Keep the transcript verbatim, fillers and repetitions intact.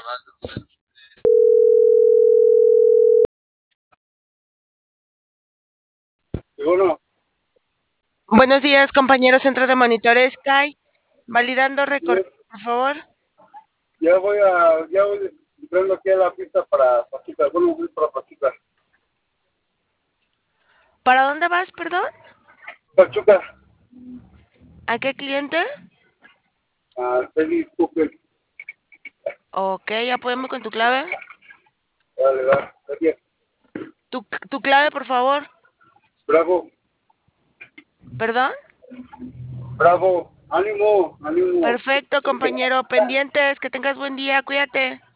Y bueno, Buenos días, compañero Centro de Monitores Sky. Validando récord, ya, por favor. ya voy a, ya voy entrando aquí a la pista para Pachuca. Bueno, voy para Pachuca. ¿Para dónde vas, perdón? Pachuca, ¿A qué cliente? a Félix Cooper. Ok, apóyame con tu clave. Dale, va. Gracias. Tu, tu clave, por favor. Bravo, ¿Perdón? bravo. Ánimo, ánimo. Perfecto, compañero. Pendientes. Que tengas buen día. Cuídate.